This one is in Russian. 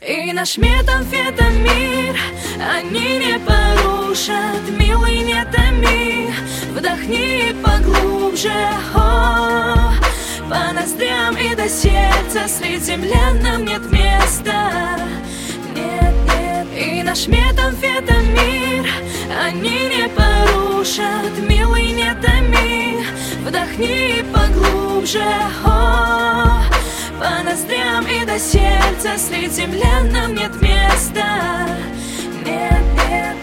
И наш метамфетамир они не порушат. Милый, не томи, вдохни поглубже, о, по ноздрям и до сердца. Средь землян нам нет места, нет, нет. И наш метамфетамир они не порушат. Милый, не томи, вдохни поглубже, о, по ноздрям и до сердца. Средь землян нам нет места, нет, нет.